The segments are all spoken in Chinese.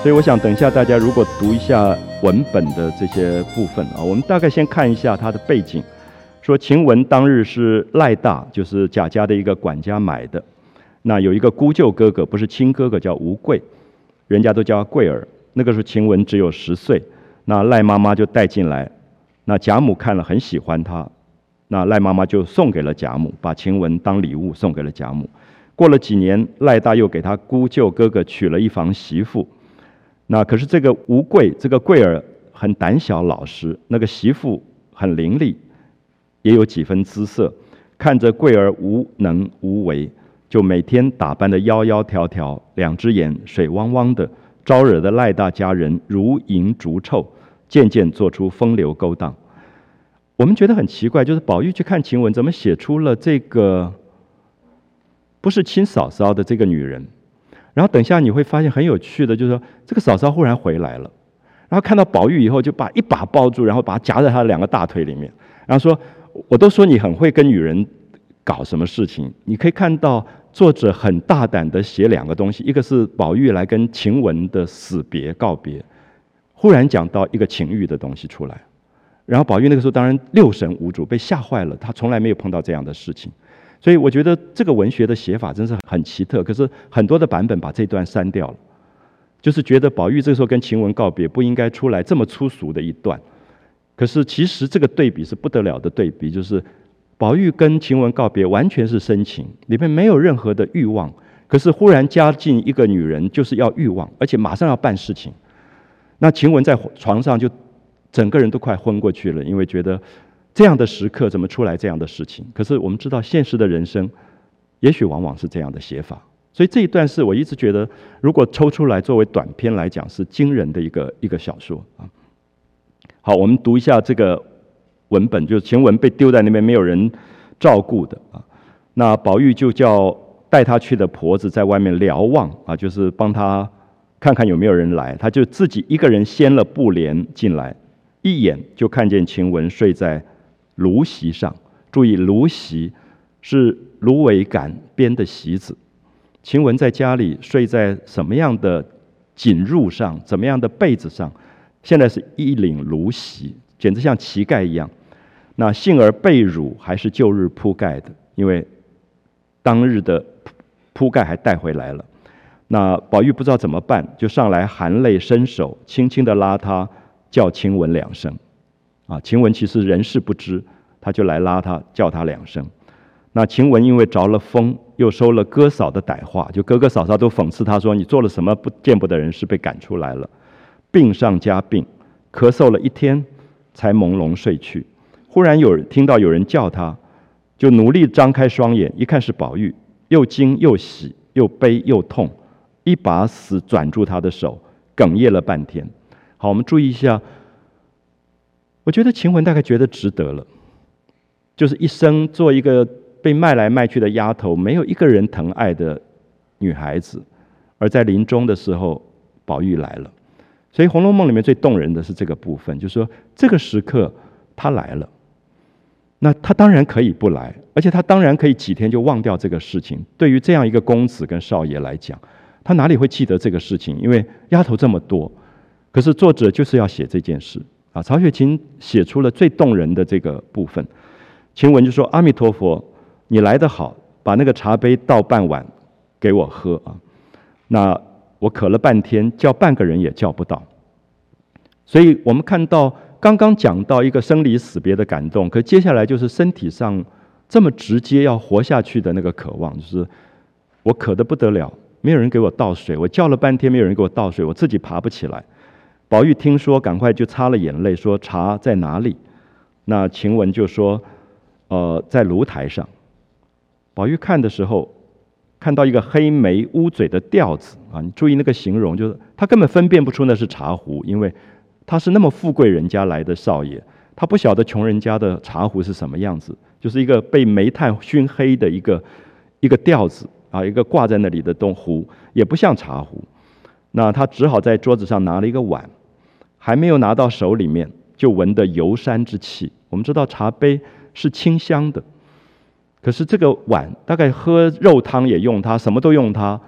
所以我想等一下大家如果读一下文本的这些部分啊，我们大概先看一下它的背景。说晴雯当日是赖大，就是贾家的一个管家买的。那有一个姑舅哥哥，不是亲哥哥，叫吴贵，人家都叫他贵儿。那个时候晴雯只有10岁，那赖妈妈就带进来。那贾母看了很喜欢他，那赖妈妈就送给了贾母，把晴雯当礼物送给了贾母。过了几年，赖大又给他姑舅哥哥娶了一房媳妇。那可是这个吴贵，这个贵儿很胆小老实，那个媳妇很伶俐，也有几分姿色，看着贵儿无能无为，就每天打扮得窈窈窕窕，两只眼水汪汪的，招惹的赖大家人如蝇逐臭，渐渐做出风流勾当。我们觉得很奇怪，就是宝玉去看晴雯，怎么写出了这个不是亲嫂嫂的这个女人？然后等一下你会发现很有趣的，就是说这个嫂嫂忽然回来了，然后看到宝玉以后，就一把抱住，然后把她夹在她的2个大腿里面，然后说：“我都说你很会跟女人搞什么事情。”你可以看到作者很大胆的写2个东西，一个是宝玉来跟晴雯的死别告别，忽然讲到一个情欲的东西出来，然后宝玉那个时候当然6神无主，被吓坏了，他从来没有碰到这样的事情。所以我觉得这个文学的写法真是很奇特，可是很多的版本把这段删掉了，就是觉得宝玉这时候跟晴雯告别不应该出来这么粗俗的一段。可是其实这个对比是不得了的对比，就是宝玉跟晴雯告别完全是深情，里面没有任何的欲望，可是忽然加进一个女人就是要欲望，而且马上要办事情。那晴雯在床上就整个人都快昏过去了，因为觉得这样的时刻怎么出来这样的事情？可是我们知道现实的人生也许往往是这样的写法，所以这一段是我一直觉得如果抽出来作为短篇来讲是惊人的一个小说啊。好，我们读一下这个文本，就是晴雯被丢在那边没有人照顾的啊，那宝玉就叫带他去的婆子在外面瞭望啊，就是帮他看看有没有人来，他就自己一个人掀了布帘进来，一眼就看见晴雯睡在芦席上。注意，芦席是芦苇杆编的席子。晴雯在家里睡在什么样的锦褥上，怎么样的被子上？现在是一领芦席，简直像乞丐一样。那幸而被褥还是旧日铺盖的，因为当日的铺盖还带回来了。那宝玉不知道怎么办，就上来含泪伸手，轻轻地拉他，叫晴雯2声。啊，晴雯其实人事不知，他就来拉他，叫他2声。那晴雯因为着了风，又收了哥嫂的歹话，就哥哥嫂嫂都讽刺他说：“你做了什么见不得人事，被赶出来了。”病上加病，咳嗽了1天，才朦胧睡去。忽然听到有人叫他，就努力张开双眼，一看是宝玉，又惊又喜，又悲又痛，一把死攥住他的手，哽咽了半天。好，我们注意一下，我觉得晴雯大概觉得值得了，就是一生做一个被卖来卖去的丫头，没有一个人疼爱的女孩子，而在临终的时候，宝玉来了。所以《红楼梦》里面最动人的是这个部分，就是说这个时刻他来了，那他当然可以不来，而且他当然可以几天就忘掉这个事情。对于这样一个公子跟少爷来讲，他哪里会记得这个事情？因为丫头这么多，可是作者就是要写这件事啊。曹雪芹写出了最动人的这个部分。晴雯就说：“阿弥陀佛，你来得好，把那个茶杯倒半碗给我喝啊。那我渴了半天，叫半个人也叫不到。”所以我们看到刚刚讲到一个生离死别的感动，可接下来就是身体上这么直接要活下去的那个渴望，就是我渴得不得了，没有人给我倒水，我叫了半天没有人给我倒水，我自己爬不起来。宝玉听说，赶快就擦了眼泪，说：“茶在哪里？”那晴雯就说：“在炉台上。”宝玉看的时候，看到一个黑眉乌嘴的调子啊，你注意那个形容，就是他根本分辨不出那是茶壶，因为他是那么富贵人家来的少爷，他不晓得穷人家的茶壶是什么样子，就是一个被煤炭熏黑的一个调子啊，一个挂在那里的壶，也不像茶壶。那他只好在桌子上拿了一个碗，还没有拿到手里面，就闻得游山之气。我们知道茶杯是清香的，可是这个碗大概喝肉汤也用它，什么都用它，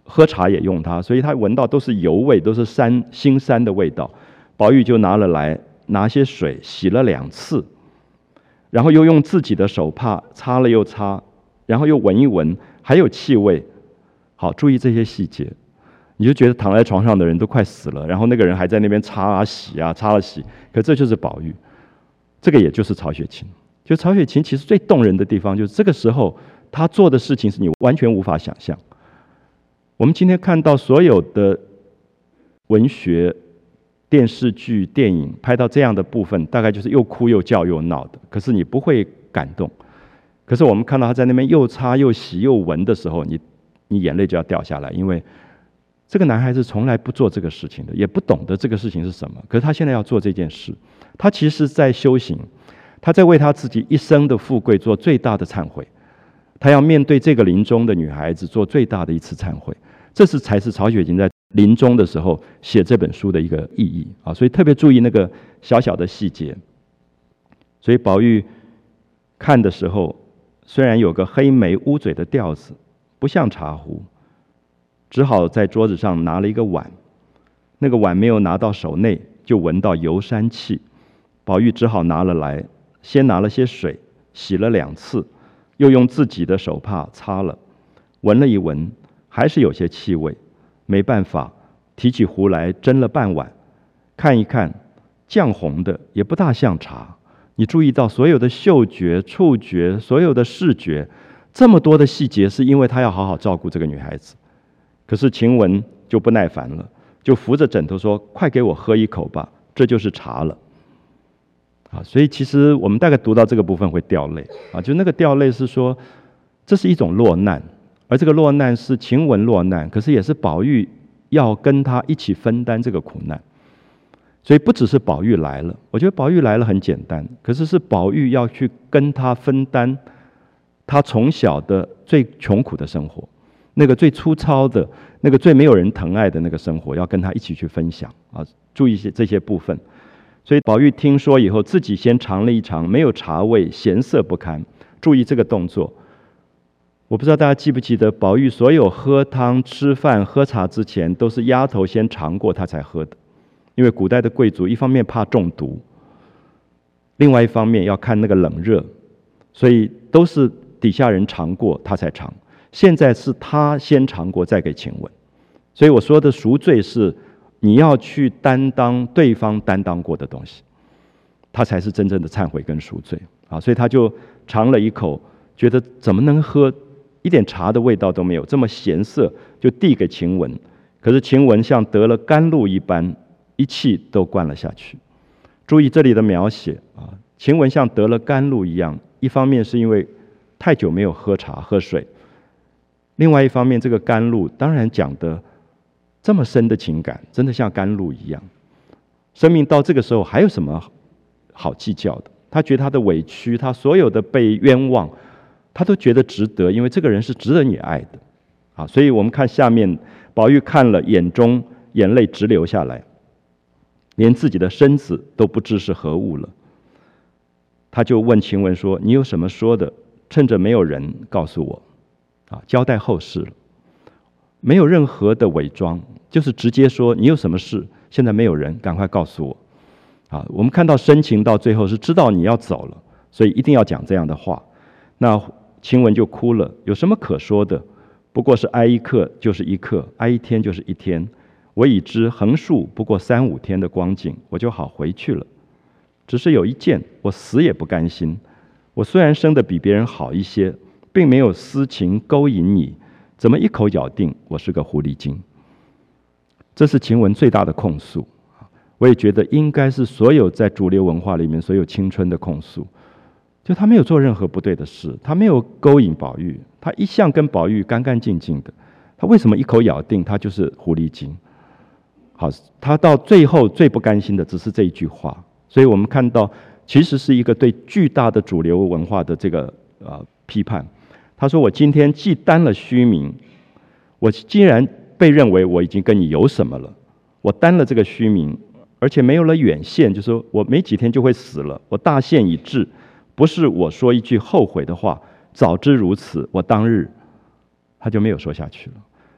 喝茶也用它，所以他闻到都是油味，都是腥膻的味道。宝玉就拿了来，拿些水洗了2次，然后又用自己的手帕擦了又擦，然后又闻一闻，还有气味。好，注意这些细节，你就觉得躺在床上的人都快死了，然后那个人还在那边擦啊洗啊擦了洗，可这就是宝玉，这个也就是曹雪芹。就曹雪芹其实最动人的地方，就是这个时候他做的事情是你完全无法想象。我们今天看到所有的文学、电视剧、电影拍到这样的部分，大概就是又哭又叫又闹的，可是你不会感动。可是我们看到他在那边又擦又洗又闻的时候，你眼泪就要掉下来，因为这个男孩子从来不做这个事情的，也不懂得这个事情是什么，可是他现在要做这件事，他其实在修行，他在为他自己一生的富贵做最大的忏悔，他要面对这个临终的女孩子做最大的一次忏悔，这才是曹雪芹在临终的时候写这本书的一个意义啊！所以特别注意那个小小的细节。所以宝玉看的时候，虽然有个黑眉乌嘴的调子，不像茶壶，只好在桌子上拿了一个碗，那个碗没有拿到手内，就闻到油膻气。宝玉只好拿了来，先拿了些水洗了2次，又用自己的手帕擦了，闻了一闻，还是有些气味，没办法，提起壶来斟了半碗，看一看，绛红的，也不大像茶。你注意到所有的嗅觉、触觉，所有的视觉，这么多的细节，是因为他要好好照顾这个女孩子。可是晴雯就不耐烦了，就扶着枕头说：“快给我喝一口吧，这就是茶了。”所以其实我们大概读到这个部分会掉泪就那个掉泪是说，这是一种落难，而这个落难是晴雯落难，可是也是宝玉要跟他一起分担这个苦难。所以不只是宝玉来了，我觉得宝玉来了很简单，可是是宝玉要去跟他分担他从小的最穷苦的生活，那个最粗糙的，那个最没有人疼爱的那个生活，要跟他一起去分享注意这些部分。所以宝玉听说以后，自己先尝了一尝，没有茶味，咸涩不堪。注意这个动作，我不知道大家记不记得，宝玉所有喝汤、吃饭、喝茶之前，都是丫头先尝过他才喝的。因为古代的贵族一方面怕中毒，另外一方面要看那个冷热，所以都是底下人尝过他才尝。现在是他先尝过再给晴雯，所以我说的赎罪是你要去担当对方担当过的东西，他才是真正的忏悔跟赎罪所以他就尝了一口，觉得怎么能喝，一点茶的味道都没有，这么咸涩，就递给晴雯。可是晴雯像得了甘露一般，一气都灌了下去。注意这里的描写晴雯像得了甘露一样，一方面是因为太久没有喝茶喝水，另外一方面这个甘露当然讲的这么深的情感，真的像甘露一样。生命到这个时候还有什么好计较的？他觉得他的委屈，他所有的被冤枉，他都觉得值得，因为这个人是值得你爱的所以我们看下面，宝玉看了，眼中眼泪直流下来，连自己的身子都不知是何物了。他就问晴雯说：“你有什么说的？趁着没有人告诉我交代后事了，没有任何的伪装，就是直接说你有什么事，现在没有人，赶快告诉我我们看到深情到最后是知道你要走了，所以一定要讲这样的话。那晴雯就哭了，有什么可说的？不过是挨一刻就是一刻，挨一天就是一天。我已知横竖不过3、5天的光景，我就好回去了。只是有一件，我死也不甘心。我虽然生得比别人好一些，并没有私情勾引你，怎么一口咬定我是个狐狸精？”这是晴雯最大的控诉。我也觉得应该是所有在主流文化里面所有青春的控诉，就他没有做任何不对的事，他没有勾引宝玉，他一向跟宝玉干干净净的，他为什么一口咬定他就是狐狸精？好，他到最后最不甘心的只是这一句话。所以我们看到其实是一个对巨大的主流文化的这个批判。他说：“我今天既担了虚名，我既然被认为我已经跟你有什么了，我担了这个虚名，而且没有了远见，就是说我没几天就会死了，我大限已至，不是我说一句后悔的话，早知如此，我当日。”他就没有说下去了。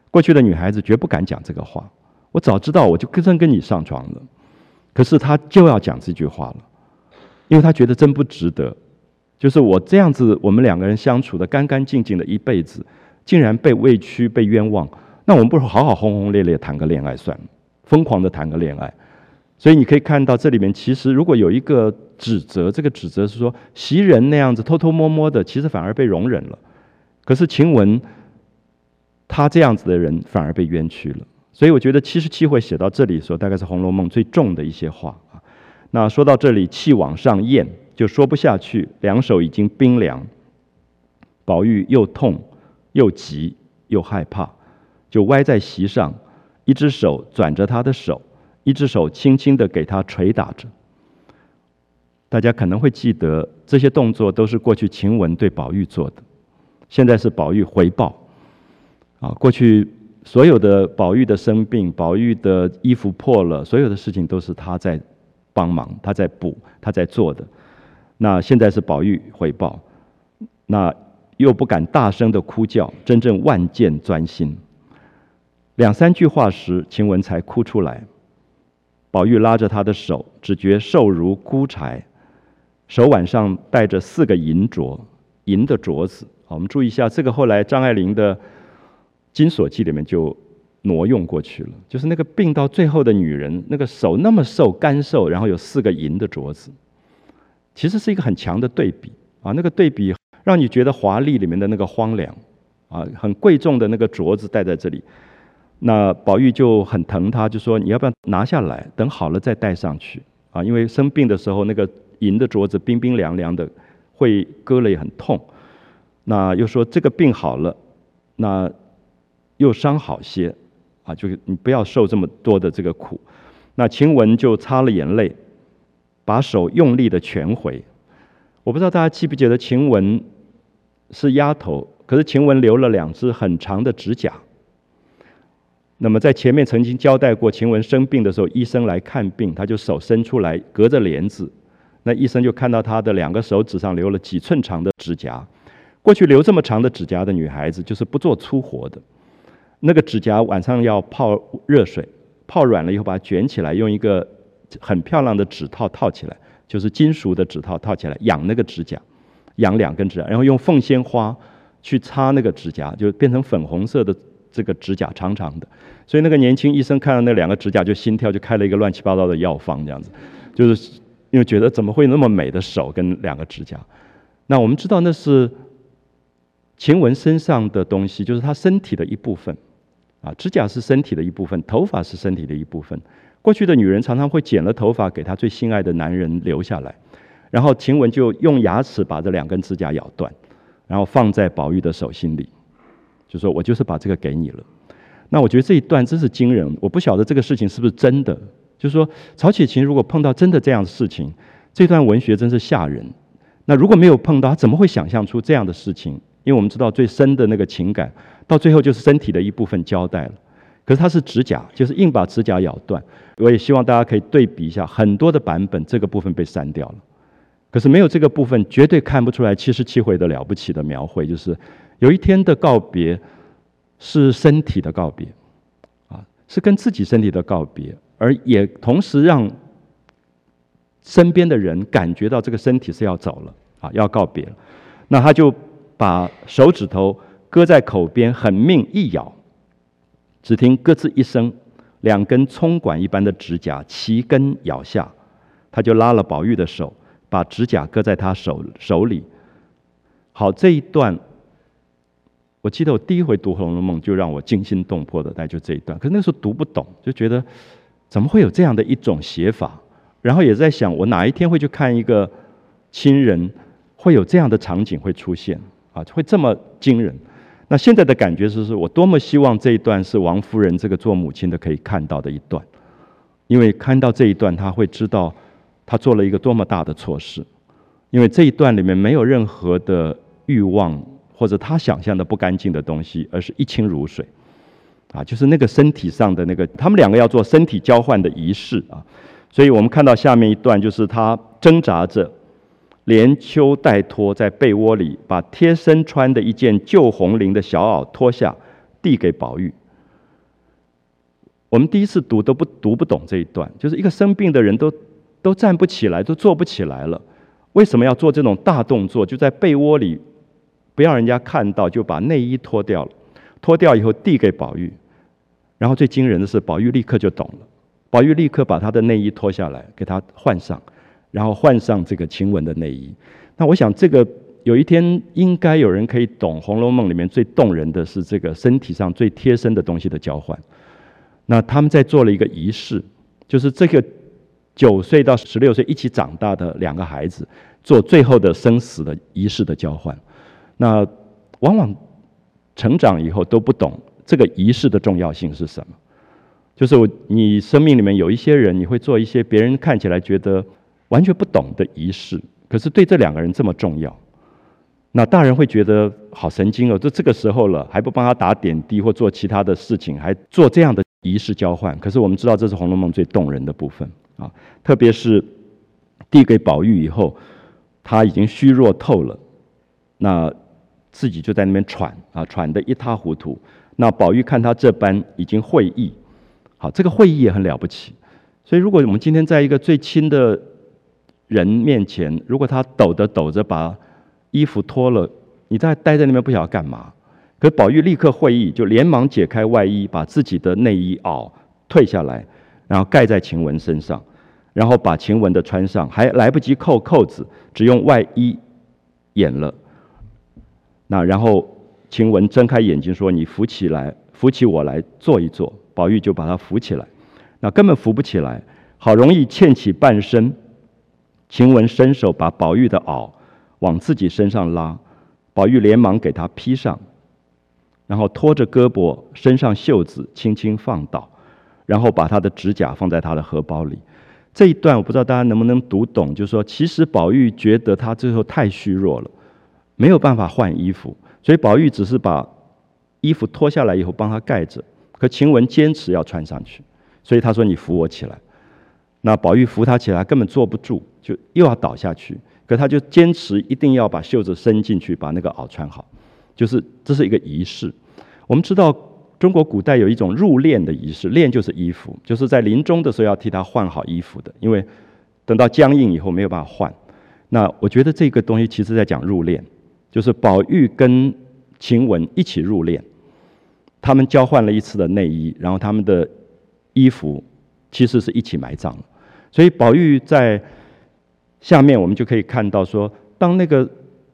过去的女孩子绝不敢讲这个话，我早知道我就真跟你上床了，可是她就要讲这句话了，因为她觉得真不值得。就是我这样子，我们两个人相处的干干净净的一辈子，竟然被委屈、被冤枉，那我们不如好好轰轰烈烈谈个恋爱算了，疯狂的谈个恋爱。所以你可以看到这里面，其实如果有一个指责，这个指责是说袭人那样子偷偷摸摸的，其实反而被容忍了。可是晴雯，她这样子的人反而被冤屈了。所以我觉得77回写到这里的时候，大概是《红楼梦》最重的一些话啊。那说到这里，气往上咽，就说不下去，两手已经冰凉。宝玉又痛又急又害怕，就歪在席上，一只手转着他的手，一只手轻轻地给他捶打着。大家可能会记得，这些动作都是过去晴雯对宝玉做的，现在是宝玉回报。过去所有的宝玉的生病，宝玉的衣服破了，所有的事情都是他在帮忙，他在补，他在做的。那现在是宝玉回报，那又不敢大声的哭叫，真正万箭钻心。2、3句话时，晴雯才哭出来。宝玉拉着他的手，只觉瘦如孤柴，手腕上戴着4个银镯，银的镯子。我们注意一下，这个后来张爱玲的《金锁记》里面就挪用过去了，就是那个病到最后的女人，那个手那么瘦干瘦，然后有4个银的镯子，其实是一个很强的对比啊。那个对比让你觉得华丽里面的那个荒凉啊，很贵重的那个镯子戴在这里。那宝玉就很疼他，就说你要不要拿下来，等好了再戴上去啊？因为生病的时候那个银的镯子冰冰凉凉的，会割了也很痛。那又说这个病好了，那又伤好些啊，就你不要受这么多的这个苦。那晴雯就擦了眼泪，把手用力的全回。我不知道大家记不记得晴雯是丫头，可是晴雯留了2只很长的指甲。那么在前面曾经交代过，晴雯生病的时候，医生来看病，她就手伸出来，隔着帘子，那医生就看到她的2个手指上留了几寸长的指甲。过去留这么长的指甲的女孩子，就是不做粗活的。那个指甲晚上要泡热水，泡软了以后把它卷起来，用一个很漂亮的指套套起来，就是金属的指套套起来，养那个指甲，养2根指甲，然后用凤仙花去擦那个指甲，就变成粉红色的这个指甲，长长的。所以那个年轻医生看到那2个指甲就心跳，就开了一个乱七八糟的药方，这样子，就是因为觉得怎么会那么美的手跟2个指甲。那我们知道那是晴雯身上的东西，就是她身体的一部分啊，指甲是身体的一部分，头发是身体的一部分。过去的女人常常会剪了头发给她最心爱的男人留下来，然后晴雯就用牙齿把这2根指甲咬断，然后放在宝玉的手心里，就说我就是把这个给你了。那我觉得这一段真是惊人，我不晓得这个事情是不是真的，就是说曹雪芹如果碰到真的这样的事情，这段文学真是吓人。那如果没有碰到，他怎么会想象出这样的事情？因为我们知道最深的那个情感到最后就是身体的一部分交代了，可是它是指甲，就是硬把指甲咬断。我也希望大家可以对比一下，很多的版本这个部分被删掉了，可是没有这个部分绝对看不出来77回的了不起的描绘，就是有一天的告别是身体的告别啊，是跟自己身体的告别，而也同时让身边的人感觉到这个身体是要走了啊，要告别了。那他就把手指头搁在口边，狠命一咬，只听咯吱一声，2根葱管一般的指甲齐根咬下，他就拉了宝玉的手，把指甲搁在他手里。好，这一段我记得我第一回读《红楼梦》就让我惊心动魄的，大概就这一段。可是那时候读不懂，就觉得怎么会有这样的一种写法？然后也在想，我哪一天会去看一个亲人，会有这样的场景会出现啊，会这么惊人。那现在的感觉是我多么希望这一段是王夫人这个做母亲的可以看到的一段，因为看到这一段，她会知道她做了一个多么大的错事。因为这一段里面没有任何的欲望或者他想象的不干净的东西，而是一清如水啊，就是那个身体上的那个，他们2个要做身体交换的仪式啊。所以我们看到下面一段，就是他挣扎着连秋带脱在被窝里，把贴身穿的一件旧红绫的小袄脱下，递给宝玉。 我们第一次读都读不懂这一段，就是一个生病的人都站不起来，都坐不起来了，为什么要做这种大动作？就在被窝里，不要人家看到，就把内衣脱掉了，脱掉以后递给宝玉，然后最惊人的是，宝玉立刻就懂了，宝玉立刻把他的内衣脱下来给他换上，然后换上这个晴雯的内衣。那我想这个有一天应该有人可以懂《红楼梦》里面最动人的是这个身体上最贴身的东西的交换。那他们在做了一个仪式，就是这个9岁到16岁一起长大的2个孩子做最后的生死的仪式的交换。那往往成长以后都不懂这个仪式的重要性是什么。就是你生命里面有一些人，你会做一些别人看起来觉得完全不懂的仪式，可是对这2个人这么重要。那大人会觉得好神经哦，这个时候了还不帮他打点滴或做其他的事情，还做这样的仪式交换。可是我们知道这是《红楼梦》最动人的部分啊，特别是递给宝玉以后，他已经虚弱透了，那自己就在那边喘啊，喘得一塌糊涂。那宝玉看他这般已经会意，好，这个会意也很了不起。所以如果我们今天在一个最亲的人面前，如果他抖着把衣服脱了，你再待在那边不晓得干嘛。可是宝玉立刻会意，就连忙解开外衣，把自己的内衣袄退下来，然后盖在晴雯身上，然后把晴雯的穿上，还来不及扣扣子，只用外衣掩了。那然后晴雯睁开眼睛说：“你扶起来，扶起我来坐一坐。”宝玉就把他扶起来，那根本扶不起来，好容易欠起半身。晴雯伸手把宝玉的袄往自己身上拉，宝玉连忙给他披上，然后拖着胳膊，身上袖子轻轻放倒，然后把他的指甲放在他的荷包里。这一段我不知道大家能不能读懂，就是说其实宝玉觉得他最后太虚弱了，没有办法换衣服，所以宝玉只是把衣服脱下来以后帮他盖着，可晴雯坚持要穿上去，所以他说：“你扶我起来。”那宝玉扶他起来根本坐不住，就又要倒下去，可他就坚持一定要把袖子伸进去，把那个袄穿好，就是这是一个仪式。我们知道中国古代有一种入殓的仪式，殓就是衣服，就是在临终的时候要替他换好衣服的，因为等到僵硬以后没有办法换。那我觉得这个东西其实在讲入殓，就是宝玉跟晴雯一起入殓，他们交换了一次的内衣，然后他们的衣服其实是一起埋葬了。所以宝玉在下面我们就可以看到说，当那个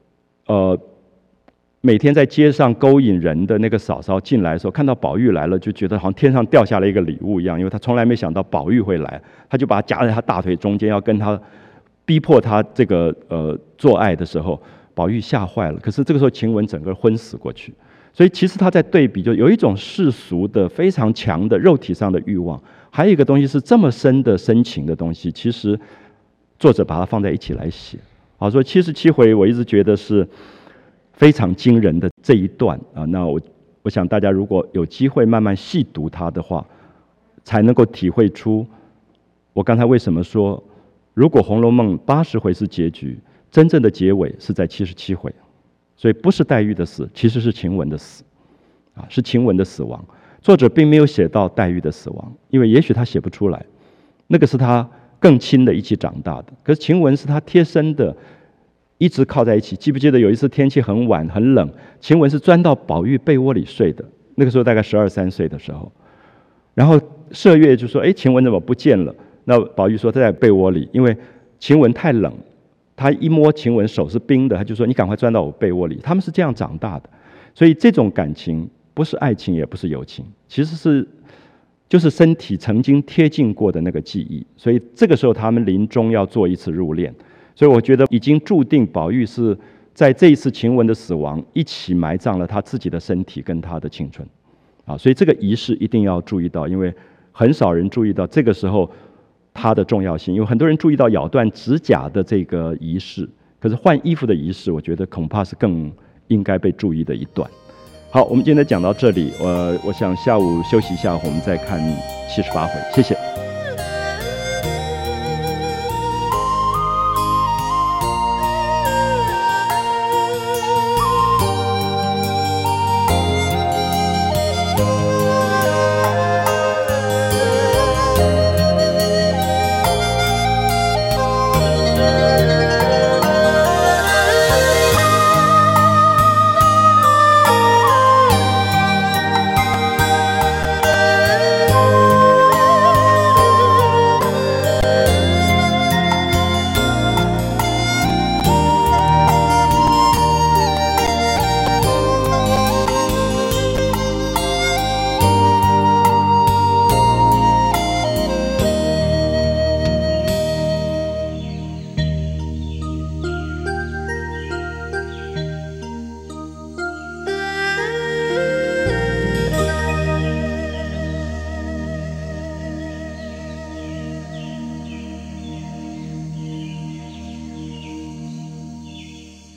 每天在街上勾引人的那个嫂嫂进来的时候，看到宝玉来了，就觉得好像天上掉下了一个礼物一样，因为他从来没想到宝玉会来，他就把他夹在他大腿中间，要跟他逼迫他这个做爱的时候，宝玉吓坏了。可是这个时候晴雯整个昏死过去。所以其实他在对比，就有一种世俗的非常强的肉体上的欲望，还有一个东西是这么深的深情的东西，其实作者把它放在一起来写。好，所以77回我一直觉得是非常惊人的这一段啊。那我想大家如果有机会慢慢细读它的话，才能够体会出我刚才为什么说，如果《红楼梦》80回是结局，真正的结尾是在77回。所以不是黛玉的死，其实是晴雯的死，啊，是晴雯的死亡。作者并没有写到黛玉的死亡，因为也许他写不出来，那个是他更亲的一起长大的。可是晴雯是他贴身的，一直靠在一起。记不记得有一次天气很晚很冷，晴雯是钻到宝玉被窝里睡的，那个时候大概12、13岁的时候。然后麝月就说：“哎，晴雯怎么不见了？”那宝玉说：“他在被窝里，因为晴雯太冷。”他一摸晴雯手是冰的，他就说：“你赶快钻到我被窝里。”他们是这样长大的，所以这种感情不是爱情，也不是友情，其实就是身体曾经贴近过的那个记忆。所以这个时候他们临终要做一次入殓，所以我觉得已经注定宝玉是在这一次晴雯的死亡一起埋葬了他自己的身体跟他的青春啊。所以这个仪式一定要注意到，因为很少人注意到这个时候它的重要性，因为很多人注意到咬断指甲的这个仪式，可是换衣服的仪式，我觉得恐怕是更应该被注意的一段。好，我们今天讲到这里，我想下午休息一下，我们再看78回，谢谢。